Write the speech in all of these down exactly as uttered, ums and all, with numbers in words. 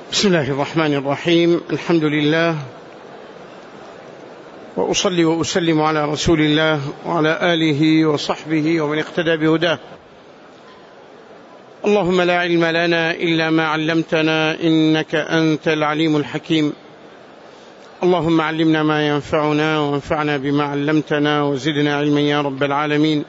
بسم الله الرحمن الرحيم. الحمد لله، وأصلي وأسلم على رسول الله وعلى آله وصحبه ومن اقتدى بهداه. اللهم لا علم لنا إلا ما علمتنا إنك أنت العليم الحكيم. اللهم علمنا ما ينفعنا وانفعنا بما علمتنا وزدنا علما يا رب العالمين.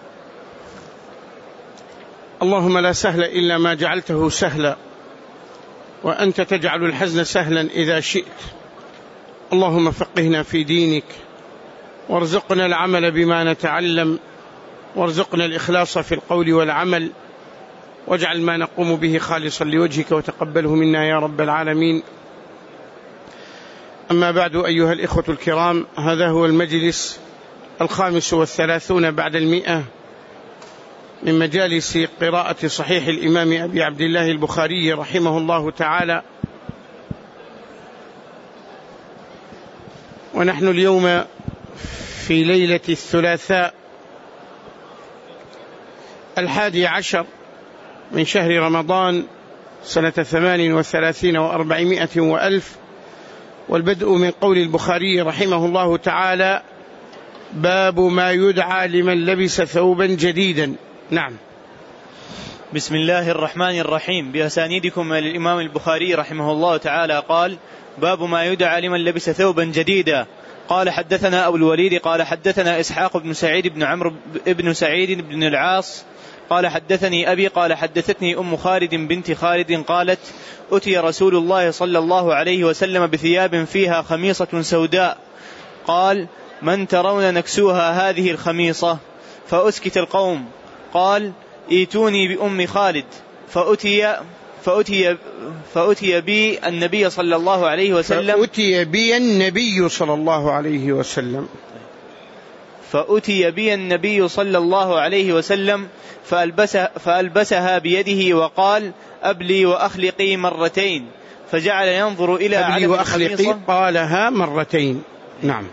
اللهم لا سهل إلا ما جعلته سهلا، وأنت تجعل الحزن سهلا إذا شئت. اللهم فقهنا في دينك، وارزقنا العمل بما نتعلم، وارزقنا الإخلاص في القول والعمل، واجعل ما نقوم به خالصا لوجهك وتقبله منا يا رب العالمين. أما بعد، أيها الإخوة الكرام، هذا هو المجلس الخامس والثلاثون بعد المئة من مجالس قراءة صحيح الإمام أبي عبد الله البخاري رحمه الله تعالى. ونحن اليوم في ليلة الثلاثاء الحادي عشر من شهر رمضان سنة ثمان وثلاثين وأربعمائة وألف، والبدء من قول البخاري رحمه الله تعالى: باب ما يدعى لمن لبس ثوبا جديدا. نعم. بسم الله الرحمن الرحيم. بأسانيدكم للإمام البخاري رحمه الله تعالى قال: باب ما يدعى لمن لبس ثوبا جديدا. قال: حدثنا أبو الوليد قال حدثنا إسحاق بن سعيد بن عمرو بن سعيد بن العاص قال حدثني أبي قال حدثتني أم خالد بنت خالد قالت: أتي رسول الله صلى الله عليه وسلم بثياب فيها خميصة سوداء، قال: من ترون نكسوها هذه الخميصة؟ فأسكت القوم. قال: ايتوني بأم خالد. فأتي فأتي فأتي بي النبي صلى الله عليه وسلم فأتي بي النبي صلى الله عليه وسلم فأتي بي النبي صلى الله عليه وسلم فألبسها, فألبسها بيده وقال: أبلي وأخلقي مرتين. فجعل ينظر إلى علم الخميصة. قالها مرتين. نعم.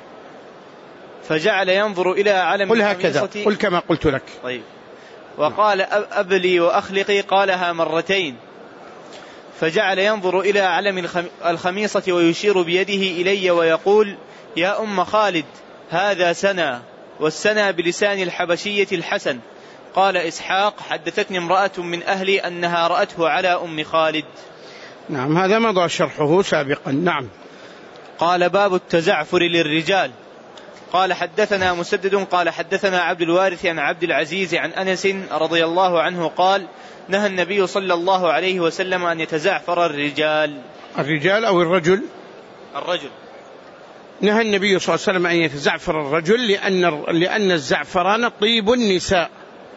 فجعل ينظر إلى علم قل هكذا، قل كما قلت لك. طيب. وقال: أبلي وأخلقي، قالها مرتين. فجعل ينظر إلى علم الخميصة ويشير بيده إلي ويقول: يا أم خالد، هذا سنة، والسنة بلسان الحبشية الحسن. قال إسحاق: حدثتني امرأة من أهلي أنها رأته على أم خالد. نعم، هذا مضى شرحه سابقا. نعم. قال: باب التزعفر للرجال. قال: حدثنا مسدد قال حدثنا عبد الوارث عن عبد العزيز عن أنس رضي الله عنه قال: نهى النبي صلى الله عليه وسلم أن يتزعفر الرجال. الرجال أو الرجل؟ الرجل. نهى النبي صلى الله عليه وسلم أن يتزعفر الرجل لأن, لأن الزعفران طيب النساء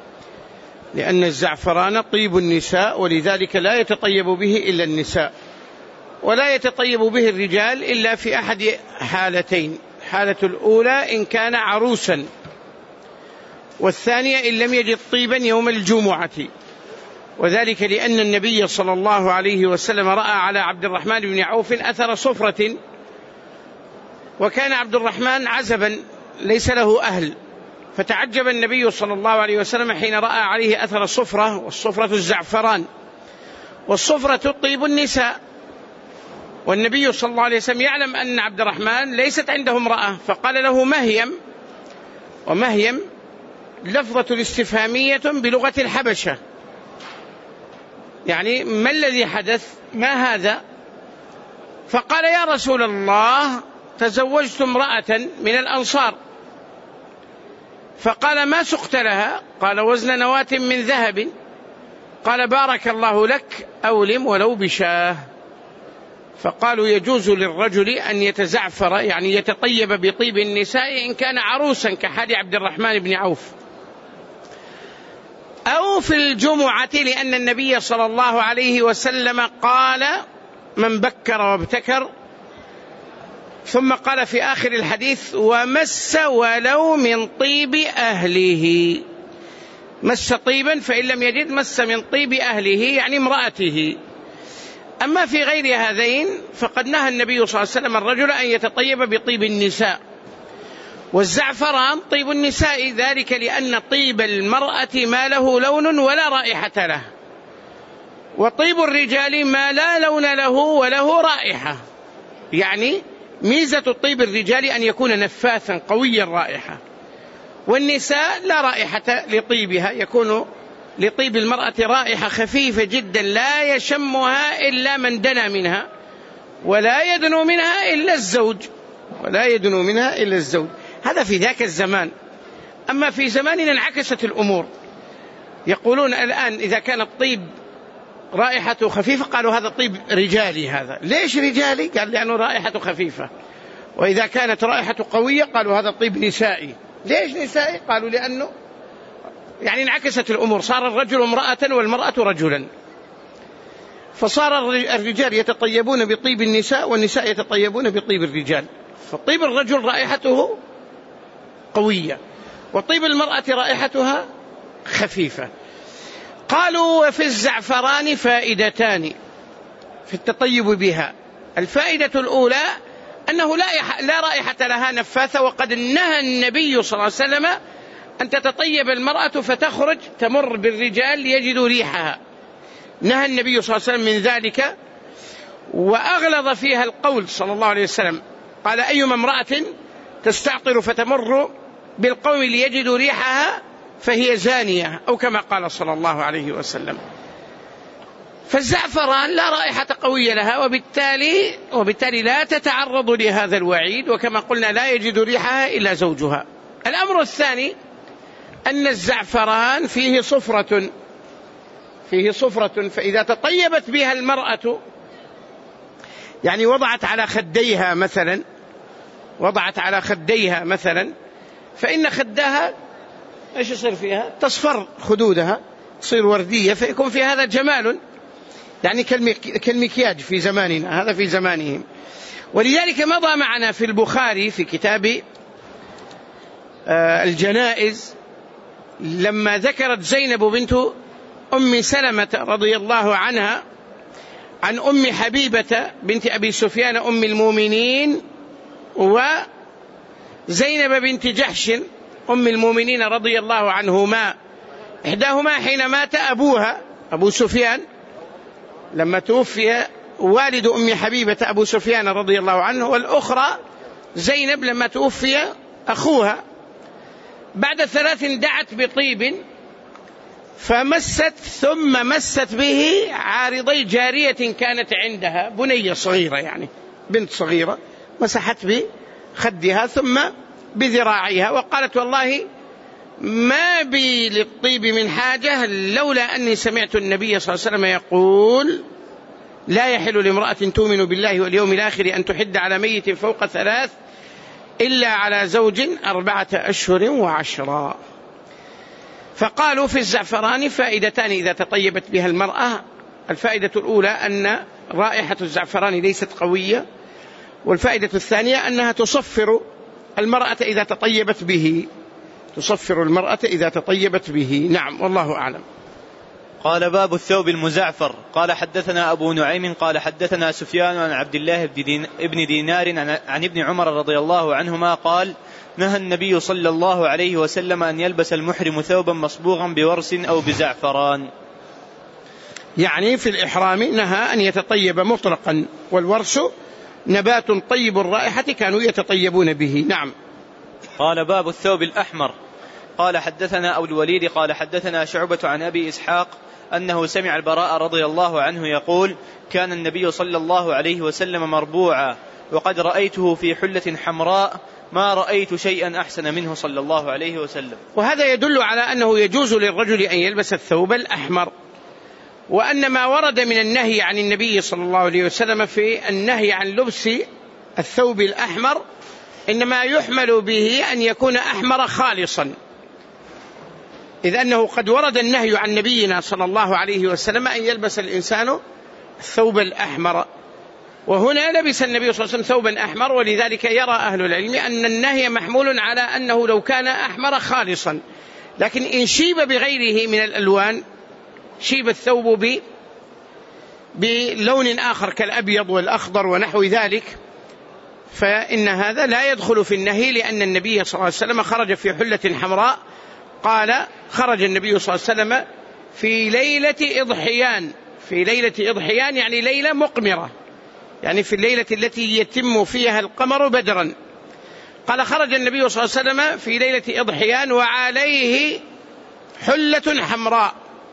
لأن الزعفران طيب النساء ولذلك لا يتطيب به إلا النساء، ولا يتطيب به الرجال إلا في أحد حالتين: الحالة الأولى إن كان عروسا، والثانية إن لم يجد طيبا يوم الجمعة. وذلك لأن النبي صلى الله عليه وسلم رأى على عبد الرحمن بن عوف أثر صفرة، وكان عبد الرحمن عزبا ليس له أهل، فتعجب النبي صلى الله عليه وسلم حين رأى عليه أثر صفرة، والصفرة الزعفران، والصفرة طيب النساء. والنبي صلى الله عليه وسلم يعلم أن عبد الرحمن ليست عنده امرأة، فقال له مهيم، ومهيم لفظة الاستفهامية بلغة الحبشة، يعني ما الذي حدث؟ ما هذا؟ فقال: يا رسول الله، تزوجت امرأة من الأنصار. فقال: ما سقت لها؟ قال: وزن نواة من ذهب. قال: بارك الله لك، أولم ولو بشاه. فقالوا: يجوز للرجل أن يتزعفر، يعني يتطيب بطيب النساء، إن كان عروسا كحال عبد الرحمن بن عوف، أو في الجمعة، لأن النبي صلى الله عليه وسلم قال: من بكر وابتكر. ثم قال في آخر الحديث: ومس ولو من طيب أهله. مس طيبا، فإن لم يجد مس من طيب أهله، يعني امرأته. أما في غير هذين فقد نهى النبي صلى الله عليه وسلم الرجل أن يتطيب بطيب النساء. والزعفران طيب النساء، ذلك لأن طيب المرأة ما له لون ولا رائحة له، وطيب الرجال ما لا لون له وله رائحة، يعني ميزة الطيب الرجال أن يكون نفاثا قوي الرائحة، والنساء لا رائحة لطيبها، يكون لطيب المرأة رائحة خفيفة جدا لا يشمها إلا من دنا منها، ولا يدنو منها إلا الزوج، ولا يدنو منها إلا الزوج. هذا في ذاك الزمان. أما في زماننا انعكست الأمور، يقولون الآن إذا كان الطيب رائحته خفيفة قالوا هذا طيب رجالي. هذا ليش رجالي؟ قال لأنه رائحته خفيفة. وإذا كانت رائحته قوية قالوا هذا طيب نسائي. ليش نسائي؟ قالوا لأنه يعني انعكست الأمور، صار الرجل امرأة والمرأة رجلا، فصار الرجال يتطيبون بطيب النساء والنساء يتطيبون بطيب الرجال. فطيب الرجل رائحته قوية وطيب المرأة رائحتها خفيفة. قالوا وفي الزعفران فائدتان في التطيب بها. الفائدة الأولى أنه لا لا رائحة لها نفاثة، وقد نهى النبي صلى الله عليه وسلم أن تتطيب المرأة فتخرج تمر بالرجال ليجدوا ريحها، نهى النبي صلى الله عليه وسلم من ذلك، وأغلظ فيها القول صلى الله عليه وسلم، قال أيما امرأة تستعطر فتمر بالقوم ليجدوا ريحها فهي زانية، أو كما قال صلى الله عليه وسلم. فالزعفران لا رائحة قوية لها، وبالتالي, وبالتالي لا تتعرض لهذا الوعيد، وكما قلنا لا يجد ريحها إلا زوجها. الأمر الثاني أن الزعفران فيه صفرة فيه صفرة فإذا تطيبت بها المرأة، يعني وضعت على خديها مثلا وضعت على خديها مثلا فإن خدها إيش يصير فيها؟ تصفر خدودها، تصير وردية، فيكون في هذا جمال، يعني كالمكياج في زماننا، هذا في زمانهم. ولذلك مضى معنا في البخاري في كتاب الجنائز لما ذكرت زينب بنت أم سلمة رضي الله عنها عن أم حبيبة بنت أبي سفيان أم المؤمنين وزينب بنت جحش أم المؤمنين رضي الله عنهما. إحداهما حين مات أبوها أبو سفيان، لما توفي والد أم حبيبة أبو سفيان رضي الله عنه، والأخرى زينب لما توفي أخوها. بعد ثلاث دعت بطيب فمست ثم مست به عارضي جارية كانت عندها، بنية صغيرة يعني بنت صغيرة، مسحت بخدها ثم بذراعيها، وقالت والله ما بي للطيب من حاجة لولا أني سمعت النبي صلى الله عليه وسلم يقول لا يحل لامرأة تؤمن بالله واليوم الآخر أن تحد على ميت فوق ثلاث إلا على زوج أربعة أشهر وعشرا. فقالوا في الزعفران فائدتان إذا تطيبت بها المرأة. الفائدة الأولى أن رائحة الزعفران ليست قوية، والفائدة الثانية أنها تصفر المرأة إذا تطيبت به تصفر المرأة إذا تطيبت به. نعم والله أعلم. قال باب الثوب المزعفر. قال حدثنا أبو نعيم قال حدثنا سفيان عن عبد الله بن دينار عن ابن عمر رضي الله عنهما قال نهى النبي صلى الله عليه وسلم أن يلبس المحرم ثوبا مصبوغا بورس أو بزعفران، يعني في الإحرام نهى أن يتطيب مطلقا، والورس نبات طيب الرائحة كانوا يتطيبون به. نعم. قال باب الثوب الأحمر. قال حدثنا أبو الوليد قال حدثنا شعبة عن أبي إسحاق أنه سمع البراء رضي الله عنه يقول كان النبي صلى الله عليه وسلم مربوعا وقد رأيته في حلة حمراء ما رأيت شيئا أحسن منه صلى الله عليه وسلم. وهذا يدل على أنه يجوز للرجل أن يلبس الثوب الأحمر، وأن ما ورد من النهي عن النبي صلى الله عليه وسلم في النهي عن لبس الثوب الأحمر إنما يحمل به أن يكون أحمر خالصا، إذ أنه قد ورد النهي عن نبينا صلى الله عليه وسلم أن يلبس الإنسان الثوب الأحمر، وهنا لبس النبي صلى الله عليه وسلم ثوبا أحمر. ولذلك يرى أهل العلم أن النهي محمول على أنه لو كان أحمر خالصا، لكن إن شيب بغيره من الألوان، شيب الثوب بلون آخر كالأبيض والأخضر ونحو ذلك، فإن هذا لا يدخل في النهي، لأن النبي صلى الله عليه وسلم خرج في حلة حمراء. قال خرج النبي صلى الله عليه وسلم في ليلة إضحيان في ليلة إضحيان يعني ليلة مقمرة، يعني في الليلة التي يتم فيها القمر بدرا. قال خرج النبي صلى الله عليه وسلم في ليلة إضحيان وعليه حلة حمراء،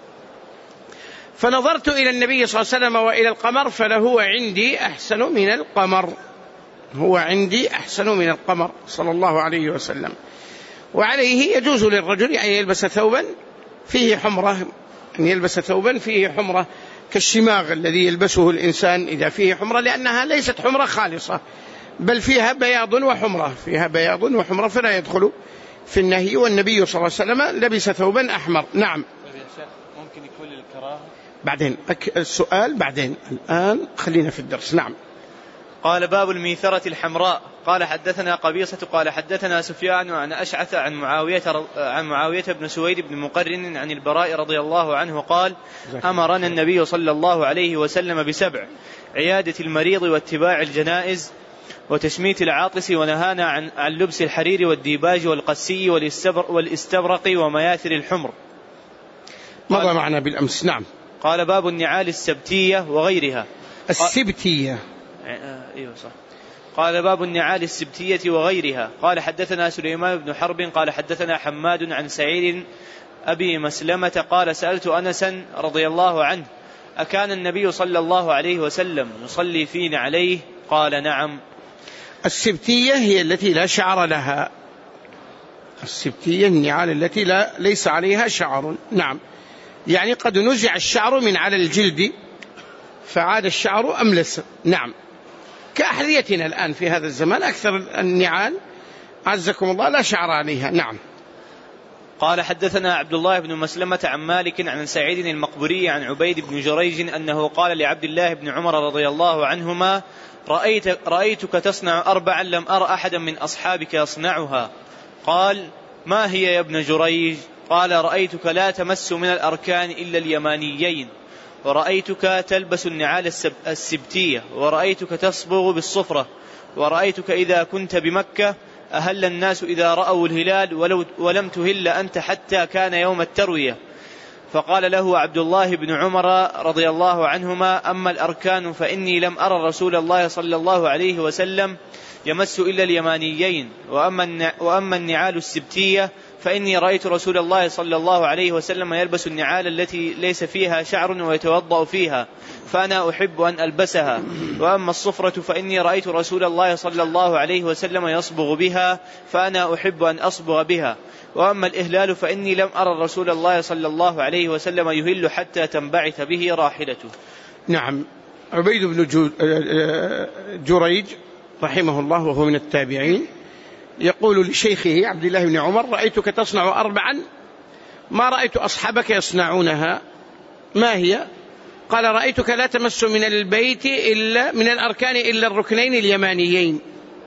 فنظرت إلى النبي صلى الله عليه وسلم وإلى القمر فلهو عندي أحسن من القمر، هو عندي أحسن من القمر صلى الله عليه وسلم. وعليه يجوز للرجل أن يلبس ثوبا فيه حمرة، أن يلبس ثوبا فيه حمرة كالشماغ الذي يلبسه الإنسان إذا فيه حمرة، لأنها ليست حمرة خالصة بل فيها بياض وحمرة، فيها بياض وحمرة فلا يدخل في النهي. والنبي صلى الله عليه وسلم لبس ثوبا أحمر. نعم. ممكن يكون الكراهة بعدين السؤال بعدين، الآن خلينا في الدرس. نعم. قال باب الميثرة الحمراء. قال حدثنا قبيصة قال حدثنا سفيان عن أشعث عن معاوية عن معاوية بن سويد بن مقرن عن البراء رضي الله عنه قال أمرنا النبي صلى الله عليه وسلم بسبع: عيادة المريض واتباع الجنائز وتشميت العاطس، ونهانا عن, عن لبس الحرير والديباج والقسي والاستبرق ومياثر الحمر. مضى معنا بالأمس. نعم. قال باب النعال السبتية وغيرها. السبتية ايوه صح. قال باب النعال السبتية وغيرها. قال حدثنا سليمان بن حرب قال حدثنا حماد عن سعيد أبي مسلمة قال سألت أنسا رضي الله عنه أكان النبي صلى الله عليه وسلم يصلي في نعليه؟ قال نعم. السبتية هي التي لا شعر لها، السبتية النعال التي لا ليس عليها شعر. نعم، يعني قد نزع الشعر من على الجلد فعاد الشعر أملس. نعم، كأحذيتنا الآن في هذا الزمان أكثر النعال عزكم الله لا شعر عليها. نعم. قال حدثنا عبد الله بن مسلمة عن مالك عن سعيد المقبري عن عبيد بن جريج أنه قال لعبد الله بن عمر رضي الله عنهما رأيت رأيتك تصنع أربعا لم أر أحدا من أصحابك يصنعها. قال ما هي يا ابن جريج؟ قال رأيتك لا تمس من الأركان إلا اليمانيين، ورأيتك تلبس النعال السبتية، ورأيتك تصبغ بالصفرة، ورأيتك إذا كنت بمكة أهل الناس إذا رأوا الهلال ولو ولم تهل أنت حتى كان يوم التروية. فقال له عبد الله بن عمر رضي الله عنهما أما الأركان فإني لم أرى رسول الله صلى الله عليه وسلم يمس إلا اليمانيين، وأما النعال السبتية فإني رأيت رسول الله صلى الله عليه وسلم يلبس النعال التي ليس فيها شعر ويتوضأ فيها، فأنا أحب أن ألبسها. وأما الصفرة فإني رأيت رسول الله صلى الله عليه وسلم يصبغ بها، فأنا أحب أن أصبغ بها. وأما الإهلال فإني لم أرى رسول الله صلى الله عليه وسلم يهل حتى تنبعث به راحلته. نعم. عبيد بن جريج رحمه الله وهو من التابعين يقول لشيخه عبد الله بن عمر رأيتك تصنع أربعا ما رأيت أصحابك يصنعونها، ما هي؟ قال رأيتك لا تمس من البيت إلا من الأركان إلا الركنين اليمانيين،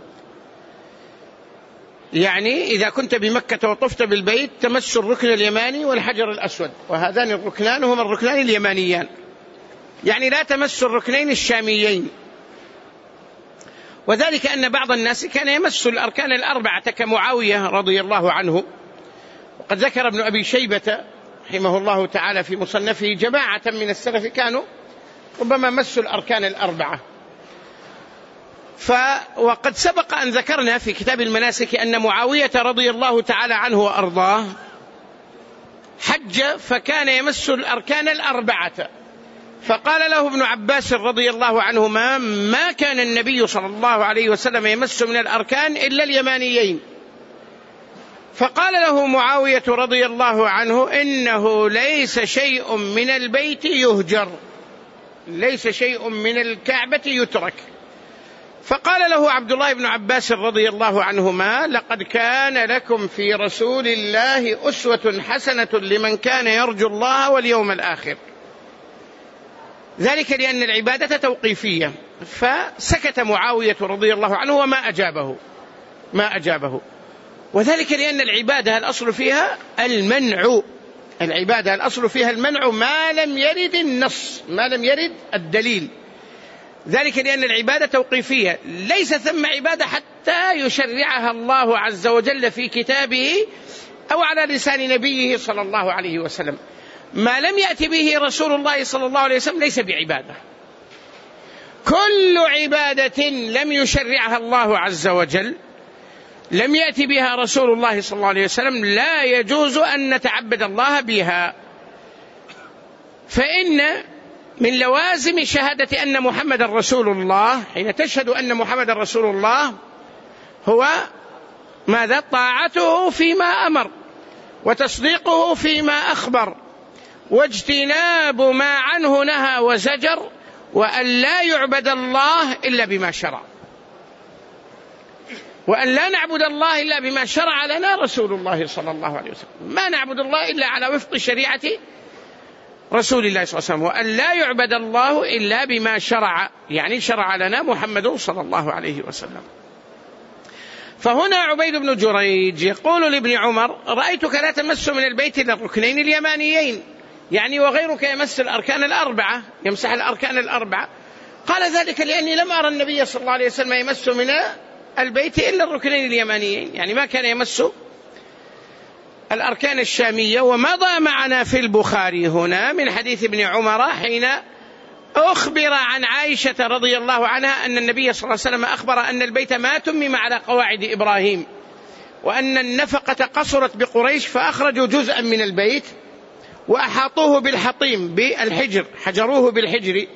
يعني إذا كنت بمكة وطفت بالبيت تمس الركن اليماني والحجر الأسود، وهذان الركنان هما الركنان اليمانيان، يعني لا تمس الركنين الشاميين. وذلك أن بعض الناس كان يمس الأركان الأربعة كمعاوية رضي الله عنه، وقد ذكر ابن أبي شيبة رحمه الله تعالى في مصنفه جماعة من السلف كانوا ربما مسوا الأركان الأربعة. ف وقد سبق أن ذكرنا في كتاب المناسك أن معاوية رضي الله تعالى عنه وأرضاه حج فكان يمس الأركان الأربعة، فقال له ابن عباس رضي الله عنهما ما كان النبي صلى الله عليه وسلم يمس من الأركان إلا اليمانيين. فقال له معاوية رضي الله عنه إنه ليس شيء من البيت يهجر، ليس شيء من الكعبة يترك. فقال له عبد الله بن عباس رضي الله عنهما لقد كان لكم في رسول الله أسوة حسنة لمن كان يرجو الله واليوم الآخر، ذلك لأن العبادة توقيفية. فسكت معاوية رضي الله عنه وما أجابه ما أجابه وذلك لأن العبادة الأصل فيها المنع، العبادة الأصل فيها المنع ما لم يرد النص، ما لم يرد الدليل، ذلك لأن العبادة توقيفية، ليس ثم عبادة حتى يشرعها الله عز وجل في كتابه أو على لسان نبيه صلى الله عليه وسلم. ما لم يأتي به رسول الله صلى الله عليه وسلم ليس بعبادة. كل عبادة لم يشرعها الله عز وجل لم يأتي بها رسول الله صلى الله عليه وسلم لا يجوز أن نتعبد الله بها. فإن من لوازم شهادة أن محمد رسول الله، حين تشهد أن محمد رسول الله، هو ماذا؟ طاعته فيما أمر، وتصديقه فيما أخبر، واجتناب ما عنه نهى وزجر، وأن لا يعبد الله إلا بما شرع، وأن لا نعبد الله إلا بما شرع لنا رسول الله صلى الله عليه وسلم. ما نعبد الله إلا على وفق شريعة رسول الله صلى الله عليه وسلم، وأن لا يعبد الله إلا بما شرع، يعني شرع لنا محمد صلى الله عليه وسلم. فهنا عبيد بن جريج يقول لابن عمر: رأيتك لا تمس من البيت إلا الركنين اليمانيين، يعني وغيرك يمس الأركان الأربعة، يمسح الأركان الأربعة. قال: ذلك لأني لم أرى النبي صلى الله عليه وسلم يمس من البيت إلا الركنين اليمانيين، يعني ما كان يمس الأركان الشامية. ومضى معنا في البخاري هنا من حديث ابن عمر حين أخبر عن عائشة رضي الله عنها أن النبي صلى الله عليه وسلم أخبر أن البيت ما تمم على قواعد إبراهيم، وأن النفقة قصرت بقريش فأخرجوا جزءا من البيت وأحاطوه بالحطيم بالحجر، حجروه بالحجر.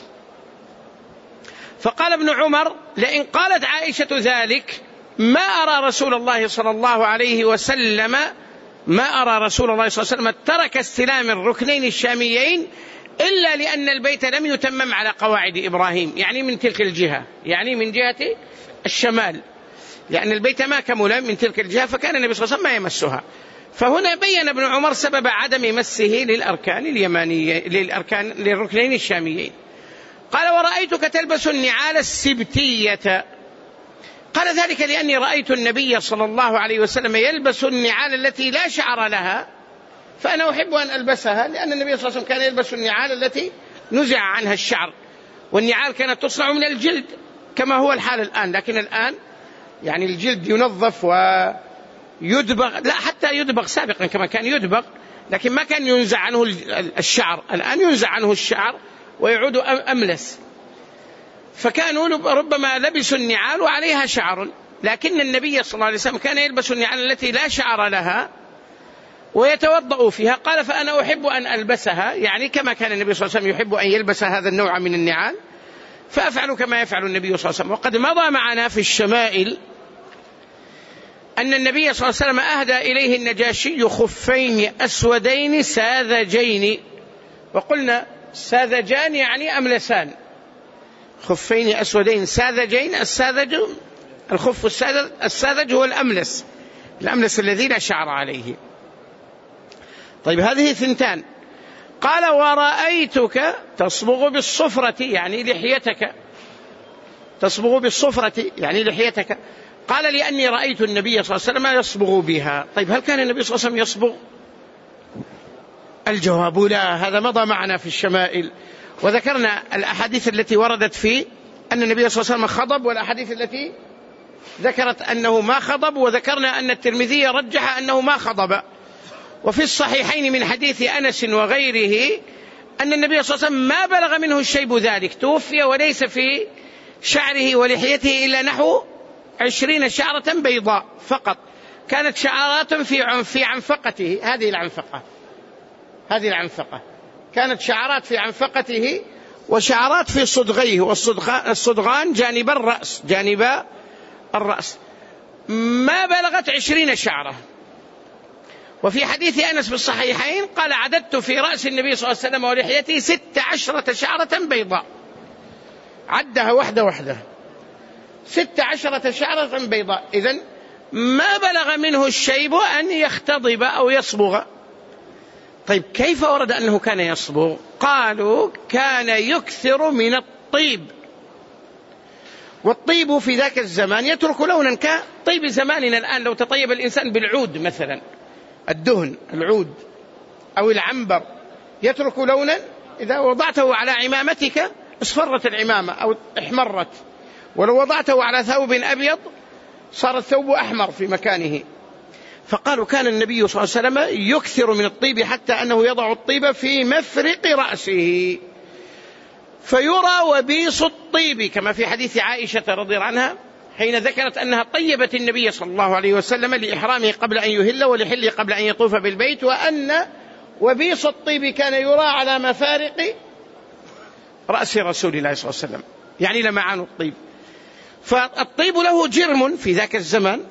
فقال ابن عمر: لئن قالت عائشة ذلك ما أرى رسول الله صلى الله عليه وسلم ما أرى رسول الله صلى الله عليه وسلم ترك استلام الركنين الشاميين إلا لأن البيت لم يتمم على قواعد إبراهيم، يعني من تلك الجهة، يعني من جهة الشمال، لأن البيت ما كمل من تلك الجهة، فكان النبي صلى الله عليه وسلم ما يمسها. فهنا بين ابن عمر سبب عدم مسه للأركان اليمانية للأركان للركنين الشاميين. قال: ورأيتك تلبس النعال السبتية. قال: ذلك لأني رأيت النبي صلى الله عليه وسلم يلبس النعال التي لا شعر لها، فأنا أحب أن ألبسها، لأن النبي صلى الله عليه وسلم كان يلبس النعال التي نزع عنها الشعر، والنعال كانت تصنع من الجلد كما هو الحال الآن، لكن الآن يعني الجلد ينظف ويدبغ، لا حتى يدبغ سابقا كما كان يدبغ، لكن ما كان ينزع عنه الشعر، الآن ينزع عنه الشعر ويعود أملس. فكانوا ربما لبسوا النعال وعليها شعر، لكن النبي صلى الله عليه وسلم كان يلبس النعال التي لا شعر لها ويتوضأ فيها. قال: فأنا أحب أن ألبسها، يعني كما كان النبي صلى الله عليه وسلم يحب أن يلبس هذا النوع من النعال، فأفعل كما يفعل النبي صلى الله عليه وسلم. وقد مضى معنا في الشمائل أن النبي صلى الله عليه وسلم أهدى إليه النجاشي خفين أسودين ساذجين، وقلنا ساذجان يعني أملسان، خفين أسودين ساذجين. الساذج الخف الساذج, الساذج هو الأملس، الأملس الذي لا شعر عليه. طيب هذه ثنتان. قال: ورأيتك تصبغ بالصفرة، يعني لحيتك، تصبغ بالصفرة يعني لحيتك. قال: لأني رأيت النبي صلى الله عليه وسلم يصبغ بها. طيب هل كان النبي صلى الله عليه وسلم يصبغ؟ الجواب لا، هذا مضى معنا في الشمائل، وذكرنا الأحاديث التي وردت في أن النبي صلى الله عليه وسلم خضب، والأحاديث التي ذكرت أنه ما خضب، وذكرنا أن الترمذي رجح أنه ما خضب. وفي الصحيحين من حديث أنس وغيره أن النبي صلى الله عليه وسلم ما بلغ منه الشيب ذلك، توفي وليس في شعره ولحيته إلا نحو عشرين شعرة بيضاء فقط، كانت شعرات في في عنفقته، هذه العنفقة هذه العنفقة كانت شعرات في عنفقته وشعرات في صدغيه، والصدغان جانب الرأس جانب الرأس ما بلغت عشرين شعرة. وفي حديث أنس في الصحيحين قال: عددت في رأس النبي صلى الله عليه وسلم ولحيته ست عشرة شعرة بيضاء، عدها وحده وحده، ست عشرة شعرة بيضاء. إذن ما بلغ منه الشيب أن يختضب أو يصبغ. طيب كيف ورد أنه كان يصبغ؟ قالوا: كان يكثر من الطيب، والطيب في ذاك الزمان يترك لونا كطيب زماننا الآن. لو تطيب الإنسان بالعود مثلا، الدهن العود أو العنبر، يترك لونا، إذا وضعته على عمامتك اصفرت العمامة أو احمرت، ولو وضعته على ثوب أبيض صار الثوب أحمر في مكانه. فقالوا كان النبي صلى الله عليه وسلم يكثر من الطيب حتى أنه يضع الطيب في مفرق رأسه فيرى وبيص الطيب، كما في حديث عائشة رضي الله عنها حين ذكرت أنها طيبت النبي صلى الله عليه وسلم لإحرامه قبل أن يهل ولحله قبل أن يطوف بالبيت، وأن وبيص الطيب كان يرى على مفارق رأس رسول الله صلى الله عليه وسلم، يعني لمعان الطيب. فالطيب له جرم في ذاك الزمان،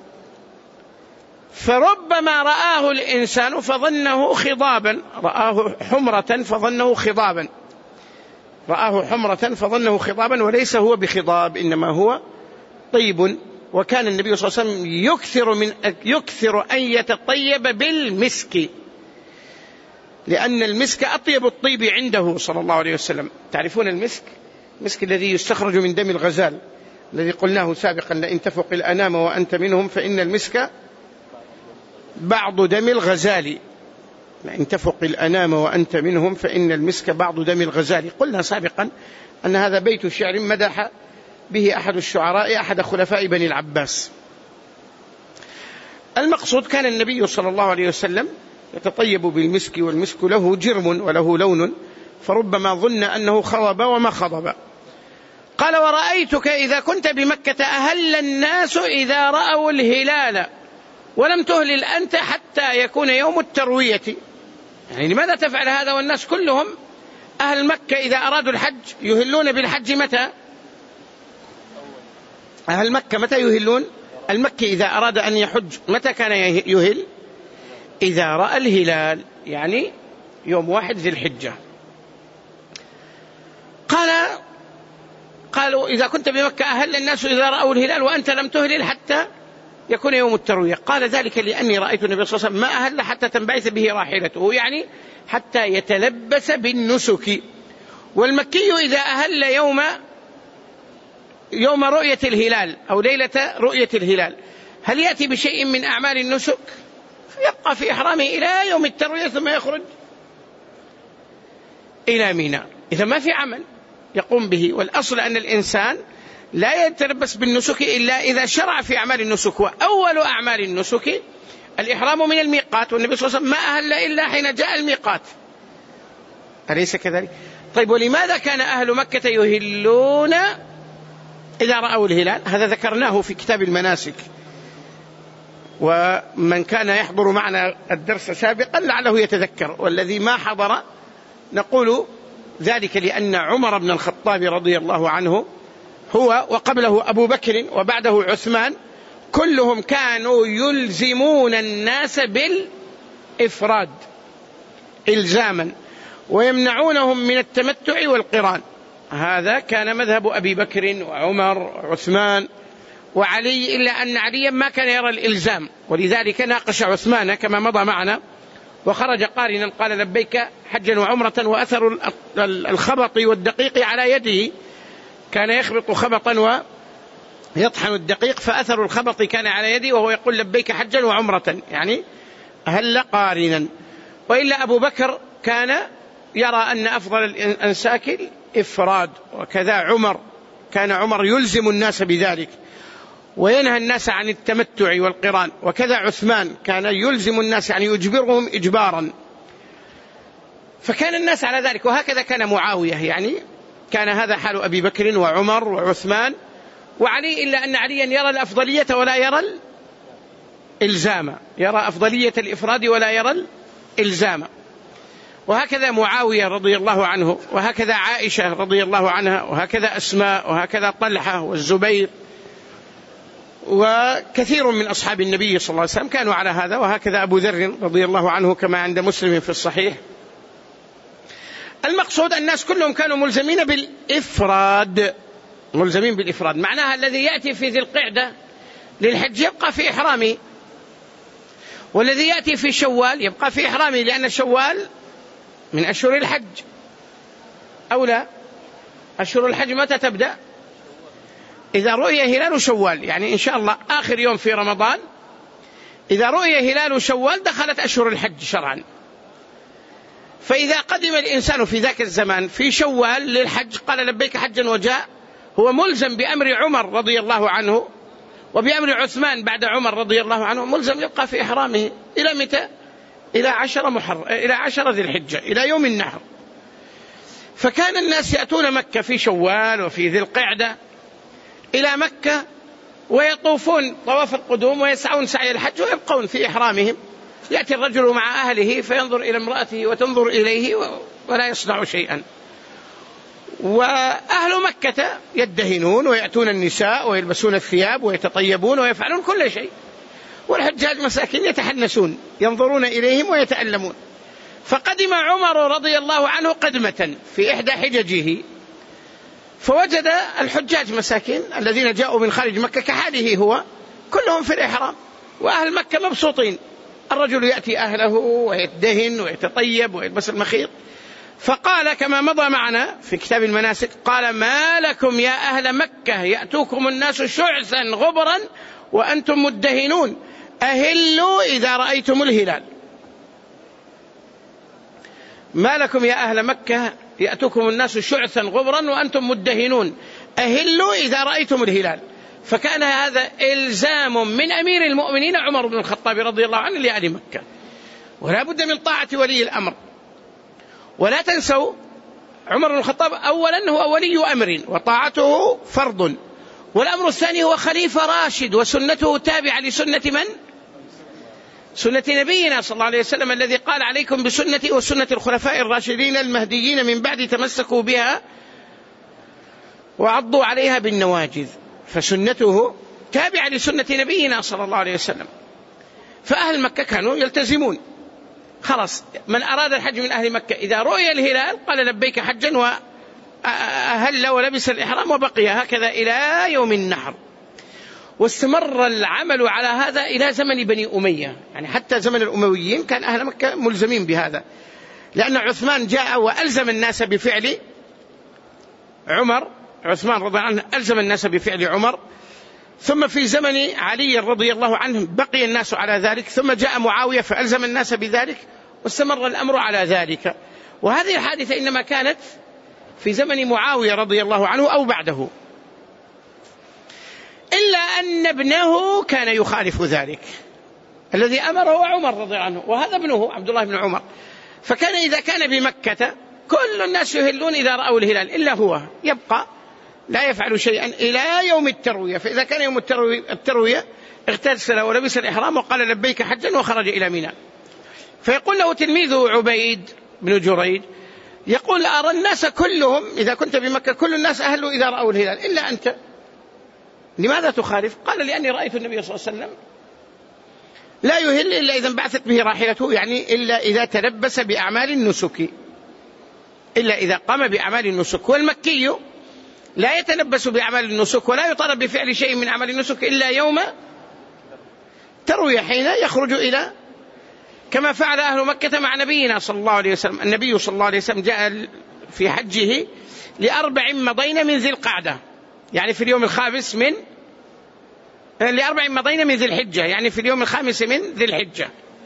فربما رآه الإنسان فظنه خضابا، رآه حمرة فظنه خضابا، رآه حمرة فظنه خضابا وليس هو بخضاب إنما هو طيب. وكان النبي صلى الله عليه وسلم يكثر, من يكثر أن يتطيب بالمسك، لأن المسك أطيب الطيب عنده صلى الله عليه وسلم. تعرفون المسك؟ المسك الذي يستخرج من دم الغزال الذي قلناه سابقا: لئن تفق الأنام وأنت منهم فإن المسك بعض دم الغزال، لئن تفق الأنام وأنت منهم فإن المسك بعض دم الغزال. قلنا سابقا أن هذا بيت شعر مدح به أحد الشعراء أحد خلفاء بني العباس. المقصود كان النبي صلى الله عليه وسلم يتطيب بالمسك، والمسك له جرم وله لون، فربما ظن أنه خضب وما خضب. قال: ورأيتك إذا كنت بمكة أهل الناس إذا رأوا الهلال ولم تهلل أنت حتى يكون يوم التروية. يعني لماذا تفعل هذا والناس كلهم أهل مكة إذا أرادوا الحج يهلون بالحج متى؟ أهل مكة متى يهلون؟ المكي إذا أراد أن يحج متى كان يهل؟ إذا رأى الهلال، يعني يوم واحد ذي الحجة. قال قالوا: إذا كنت بمكة أهل الناس إذا رأوا الهلال وأنت لم تهلل حتى يكون يوم التروية. قال: ذلك لأني رأيت النبي صلى الله عليه وسلم ما أهل حتى تنبعث به راحلته، يعني حتى يتلبس بالنسك. والمكي إذا أهل يوم يوم رؤية الهلال أو ليلة رؤية الهلال هل يأتي بشيء من أعمال النسك؟ يبقى في إحرامه إلى يوم التروية ثم يخرج إلى منى. إذا ما في عمل يقوم به. والأصل أن الإنسان لا يتلبس بالنسك إلا إذا شرع في أعمال النسك، وأول أعمال النسك الإحرام من الميقات، والنبي صلى الله عليه وسلم ما أهل إلا حين جاء الميقات، أليس كذلك؟ طيب، ولماذا كان أهل مكة يهلون إذا رأوا الهلال؟ هذا ذكرناه في كتاب المناسك، ومن كان يحضر معنا الدرس سابقا لعله يتذكر، والذي ما حضر نقول ذلك لأن عمر بن الخطاب رضي الله عنه هو وقبله أبو بكر وبعده عثمان كلهم كانوا يلزمون الناس بالإفراد إلزاما ويمنعونهم من التمتع والقران. هذا كان مذهب أبي بكر وعمر وعثمان وعلي، إلا أن عليا ما كان يرى الإلزام، ولذلك ناقش عثمان كما مضى معنا وخرج قارنا قال: لبيك حجا وعمرة، وأثر الخبط والدقيق على يده، كان يخبط خبطا ويطحن الدقيق، فأثر الخبط كان على يده وهو يقول: لبيك حجا وعمرة، يعني هل قارنا. وإلا أبو بكر كان يرى أن أفضل الأنساك الإفراد، وكذا عمر، كان عمر يلزم الناس بذلك وينهى الناس عن التمتع والقران، وكذا عثمان كان يلزم الناس، يعني يجبرهم إجبارا، فكان الناس على ذلك. وهكذا كان معاوية، يعني كان هذا حال أبي بكر وعمر وعثمان وعلي، إلا أن عليا يرى الأفضلية ولا يرى الإلزام، يرى أفضلية الإفراد ولا يرى الإلزام. وهكذا معاوية رضي الله عنه، وهكذا عائشة رضي الله عنها، وهكذا أسماء، وهكذا طلحة والزبير، وكثير من أصحاب النبي صلى الله عليه وسلم كانوا على هذا، وهكذا أبو ذر رضي الله عنه كما عند مسلم في الصحيح. المقصود الناس كلهم كانوا ملزمين بالإفراد، ملزمين بالإفراد، معناها الذي يأتي في ذي القعدة للحج يبقى في إحرامه، والذي يأتي في شوال يبقى في إحرامه، لأن شوال من أشهر الحج أو لا؟ أشهر الحج متى تبدأ؟ إذا رؤي هلال شوال، يعني إن شاء الله آخر يوم في رمضان إذا رؤي هلال شوال دخلت أشهر الحج شرعا. فإذا قدم الإنسان في ذاك الزمان في شوال للحج قال: لبيك حجا، وجاء، هو ملزم بأمر عمر رضي الله عنه وبأمر عثمان بعد عمر رضي الله عنه ملزم يبقى في إحرامه إلى متى؟ إلى عشر محرم، إلى عشر ذي الحجة، إلى يوم النحر. فكان الناس يأتون مكة في شوال وفي ذي القعدة إلى مكة ويطوفون طواف القدوم ويسعون سعي الحج ويبقون في إحرامهم. يأتي الرجل مع أهله فينظر إلى امرأته وتنظر إليه ولا يصنع شيئا. وأهل مكة يدهنون ويأتون النساء ويلبسون الثياب ويتطيبون ويفعلون كل شيء، والحجاج مساكين يتحنسون ينظرون إليهم ويتألمون. فقدم عمر رضي الله عنه قدمة في إحدى حججه، فوجد الحجاج مساكين الذين جاءوا من خارج مكة كحاله هو كلهم في الإحرام، وأهل مكة مبسوطين. الرجل يأتي أهله ويدهن ويتطيب ويلبس المخيط. فقال كما مضى معنا في كتاب المناسك، قال: ما لكم يا أهل مكة يأتوكم الناس شعثا غبرا وأنتم مدهنون، أهلوا إذا رأيتم الهلال. ما لكم يا أهل مكة يأتوكم الناس شعثا غبرا وأنتم مدهنون، أهلوا إذا رأيتم الهلال. فكان هذا إلزام من أمير المؤمنين عمر بن الخطاب رضي الله عنه لأهل مكة، ولا بد من طاعة ولي الأمر. ولا تنسوا عمر بن الخطاب أولا هو ولي أمر وطاعته فرض، والأمر الثاني هو خليفة راشد وسنته تابعة لسنة من؟ سنة نبينا صلى الله عليه وسلم، الذي قال: عليكم بسنتي وسنة الخلفاء الراشدين المهديين من بعد تمسكوا بها وعضوا عليها بالنواجذ. فسنته تابعة لسنة نبينا صلى الله عليه وسلم. فأهل مكة كانوا يلتزمون. خلاص، من أراد الحج من أهل مكة إذا رؤي الهلال قال لبيك حجا وأهل ولبس الإحرام وبقي هكذا إلى يوم النحر. واستمر العمل على هذا إلى زمن بني أمية، يعني حتى زمن الأمويين كان أهل مكة ملزمين بهذا، لأن عثمان جاء وألزم الناس بفعل عمر. عثمان رضي الله عنه ألزم الناس بفعل عمر، ثم في زمن علي رضي الله عنه بقي الناس على ذلك، ثم جاء معاوية فألزم الناس بذلك، واستمر الأمر على ذلك. وهذه الحادثة إنما كانت في زمن معاوية رضي الله عنه أو بعده، إلا أن ابنه كان يخالف ذلك الذي أمره عمر رضي الله عنه، وهذا ابنه عبد الله بن عمر. فكان إذا كان بمكة كل الناس يهلون إذا رأوا الهلال إلا هو يبقى لا يفعل شيئا إلى يوم التروية. فإذا كان يوم التروية اغتسل ولبس الإحرام وقال لبيك حجا وخرج إلى منى. فيقول له تلميذه عبيد بن جريج، يقول: أرى الناس كلهم إذا كنت بمكة كل الناس أهلوا إذا رأوا الهلال إلا أنت، لماذا تخالف؟ قال: لأني رأيت النبي صلى الله عليه وسلم لا يهل إلا إذا انبعثت به راحلته، يعني إلا إذا تلبس بأعمال النسك، إلا إذا قام بأعمال النسك. والمكي لا يتلبس بأعمال النسك ولا يطالب بفعل شيء من أعمال النسك إلا يوم تروي، حين يخرج إلى، كما فعل أهل مكة مع نبينا صلى الله عليه وسلم. النبي صلى الله عليه وسلم جاء في حجه لأربع مضين من ذي القعدة، يعني في اليوم الخامس من لأربع مضين من ذي الحجة، يعني في اليوم الخامس من ذي الحجة.